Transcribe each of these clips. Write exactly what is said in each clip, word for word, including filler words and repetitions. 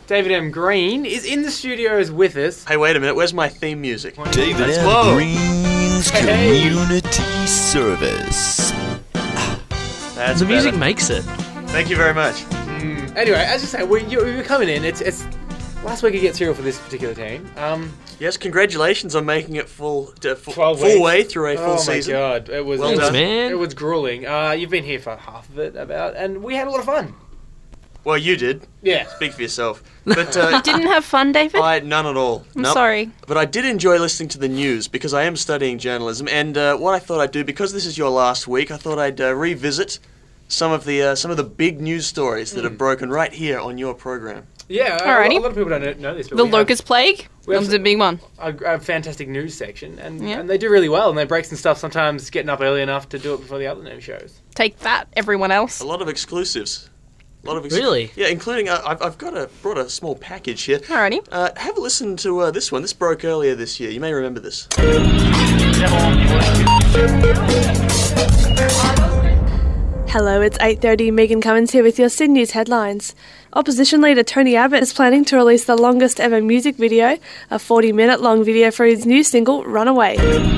David M. Green is in the studios with us. Hey, wait a minute. Where's my theme music? David Let's M. blow. Green's Hey. Community Service. That's The music better. makes it. Thank you very much. Mm. Anyway, as you say, we, you, we were coming in. It's it's last week you get cereal for this particular team. Um, Yes, congratulations on making it full to full, twelve full weeks. way through a full oh season. my god, it was Well it was, done. man. It was grueling. Uh, you've been here for half of it, about, and we had a lot of fun. Well, you did. Yeah. Speak for yourself. But uh, Didn't have fun, David? I none at all. I'm Nope. sorry. But I did enjoy listening to the news because I am studying journalism, and uh, what I thought I'd do, because this is your last week, I thought I'd uh, revisit some of the uh, some of the big news stories that have broken right here on your program. Yeah, uh, Alrighty. a lot of people don't know, know this, but The we locust plague? we That have was a big one. have a, a fantastic news section, and, Yeah. and they do really well, and they break some stuff sometimes getting up early enough to do it before the other news shows. Take that, everyone else. A lot of exclusives. A lot of ex- Really? Yeah, including uh, I've I've got a brought a small package here. Alrighty. Uh, have a listen to uh, this one. This broke earlier this year. You may remember this. Hello, it's eight thirty. Megan Cummins here with your Sydney News headlines. Opposition leader Tony Abbott is planning to release the longest ever music video, a forty minute long video for his new single, Runaway.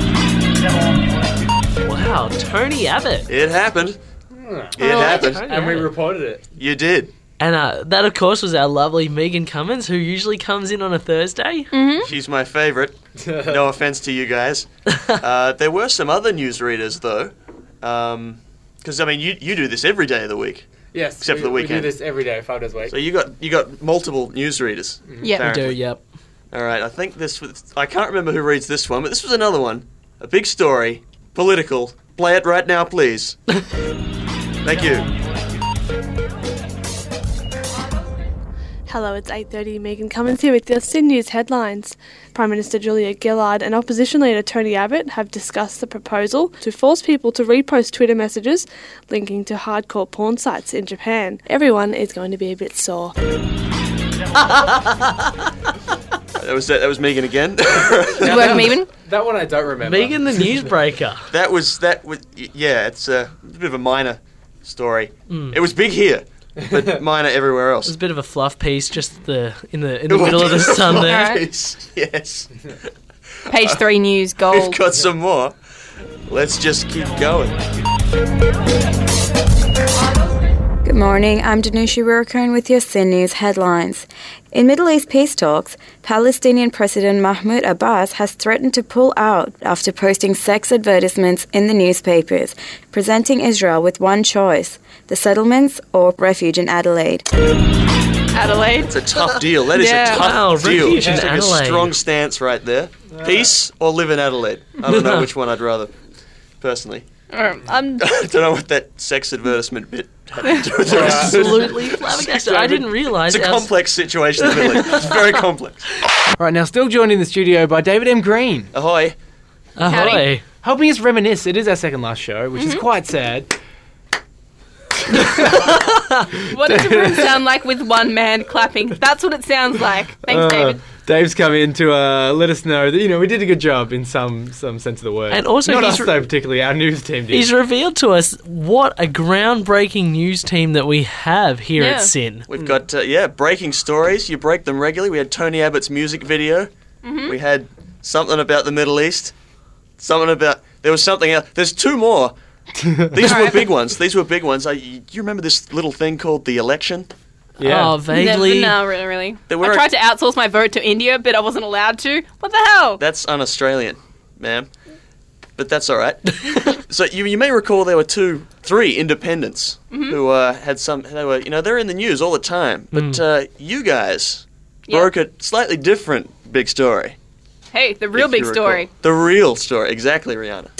Wow, Tony Abbott. It happened. It happened. Tony And we Abbott. reported it. You did. And uh, that, of course, was our lovely Megan Cummins, who usually comes in on a Thursday. She's my favourite. No offence to you guys. Uh, there were some other newsreaders, though. Because, I mean, you, you do this every day of the week. Yes, Except we, for the we weekend. do this every day, five days a week. So you got you got multiple newsreaders. Yeah. We apparently. do, yep. All right, I think this was... I can't remember who reads this one, but this was another one. A big story. Political. Play it right now, please. Thank you. Hello, it's eight thirty. Megan Cummins here with your Sydney News headlines. Prime Minister Julia Gillard and opposition leader Tony Abbott have discussed the proposal to force people to repost Twitter messages linking to hardcore porn sites in Japan. Everyone is going to be a bit sore. That was that was Megan again. Good work, Megan. That one I don't remember. Megan the newsbreaker. that was that was yeah. It's a bit of a minor story. Mm. It was big here, but minor everywhere It was else. a bit of a fluff piece, just the in the in the middle of the sun there. Alright. Yes, yes. Page three news, gold. We've got some more. Let's just keep going. Good morning, I'm Danusha Rurkern with your Sin News headlines. In Middle East peace talks, Palestinian President Mahmoud Abbas has threatened to pull out after posting sex advertisements in the newspapers, presenting Israel with one choice, the settlements or refuge in Adelaide. Adelaide. It's a tough deal. That is Yeah. a tough Wow, deal. refuge in It's like Adelaide. a strong stance right there. Peace or live in Adelaide. I don't know which one I'd rather, personally. Um, I'm I don't know what that sex advertisement bit had to do with the rest. Absolutely flabbergasted. I didn't realise It's a our- complex situation in the Middle East. It's very complex. Right, now still joined in the studio by David M. Green, Ahoy. Ahoy. helping us reminisce. It is our second last show, which is quite sad. What does the room sound like with one man clapping? That's what it sounds like. Thanks, Uh, David. Dave's come in to uh, let us know that, you know, we did a good job in some some sense of the word. And also Not he's us, re- though, particularly. Our news team did. He's revealed to us what a groundbreaking news team that we have here Yeah. at Sin. We've got, uh, yeah, breaking stories. You break them regularly. We had Tony Abbott's music video. We had something about the Middle East. Something about... There was something else. There's two more. These were big ones. These were big ones. I, you, do you remember this little thing called the election? yeah. Oh, vaguely. No, really, really. There I were- tried to outsource my vote to India, but I wasn't allowed to. What the hell? That's un-Australian, ma'am. But that's all right. So you, you may recall there were two, three independents who uh, had some. They were, you know, they're in the news all the time. But uh, you guys Yeah. broke a slightly different big story. Hey, the real if big you recall. story. The real story, exactly, Rihanna.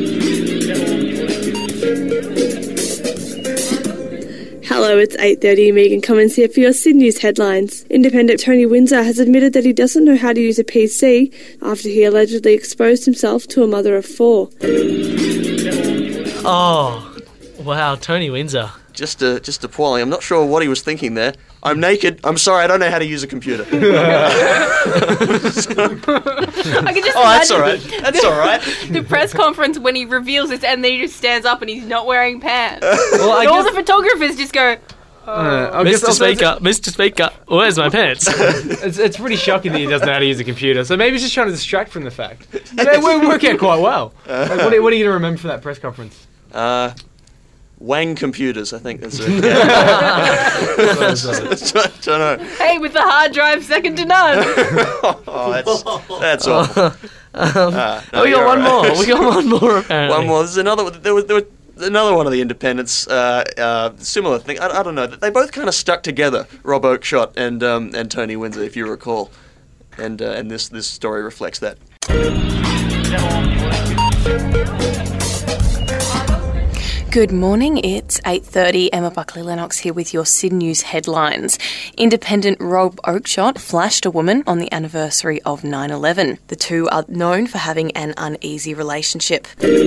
Hello, it's eight thirty. Megan Cummins here for your Sydney News headlines. Independent Tony Windsor has admitted that he doesn't know how to use a P C after he allegedly exposed himself to a mother of four. Oh, wow, Tony Windsor. Just, uh, just appalling. I'm not sure what he was thinking there. I'm naked. I'm sorry. I don't know how to use a computer. I can just Oh, that's imagine all right. That's all right. the press conference when he reveals this and then he just stands up and he's not wearing pants. Well, I and all guess- the photographers just go, Uh, I guess Mister also it's- Speaker, Mister Speaker, where's my pants? It's, it's pretty shocking that he doesn't know how to use a computer. So maybe he's just trying to distract from the fact. But it wo- worked out quite well. Like, what, are, what are you going to remember from that press conference? Uh, Wang computers, I think that's it. don't, don't know. Hey, with the hard drive, second to none. Oh, that's that's awful. um, Ah, no, oh, we got you're one right. more. We got one more, apparently. One more. There's another. There was there was another one of the independents. Uh, uh, similar thing. I, I don't know. They both kind of stuck together. Rob Oakeshott and um, and Tony Windsor, if you recall. And uh, and this this story reflects that. Good morning, it's eight thirty. Emma Buckley-Lennox here with your Sydney News headlines. Independent Rob Oakeshott flashed a woman on the anniversary of nine eleven. The two are known for having an uneasy relationship.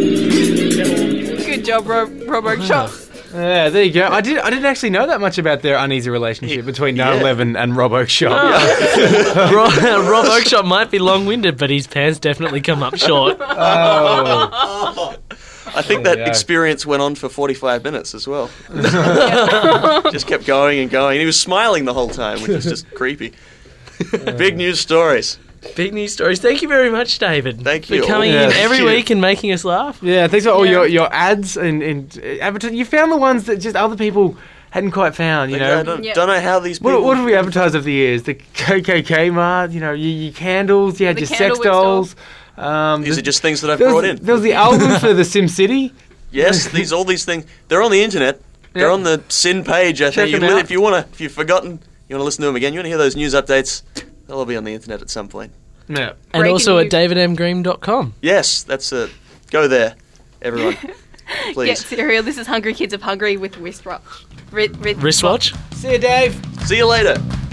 Good job, Rob, Rob Oakeshott. Yeah, there you go. I did. I didn't actually know that much about their uneasy relationship between nine eleven and Rob Oakeshott. Rob, Rob Oakeshott might be long-winded, but his pants definitely come up short. Oh. I think There that you go. experience went on for forty-five minutes as well. Just kept going and going. He was smiling the whole time, which is just creepy. Big news stories. Big news stories. Thank you very much, David. Thank for you. coming Yeah, in thank every you. week and making us laugh. Yeah, thanks for all Yeah. your, your ads and, and advertising. You found the ones that just other people hadn't quite found, you Like, know. I don't, Yeah. don't know how these people. What, what have we advertised over the years? The K K K mart, you know, your, your candles, you had The your sex candle wick dolls. Um, These the- are just things that I've there was, brought in. There was the album for the Sim City. Yes, these all these things. They're on the internet. They're Yep. on the Sin page. I Check think you them li- out. if you wanna, if you've forgotten, you wanna listen to them again. You wanna hear those news updates? They'll all be on the internet at some point. Yeah. And Breaking also news. at david m green dot com. Yes, that's it. Go there, everyone. Get Please. cereal. This is Hungry Kids of Hungry with wristwatch. Ri- ri- Wristwatch? See you, Dave. See you later.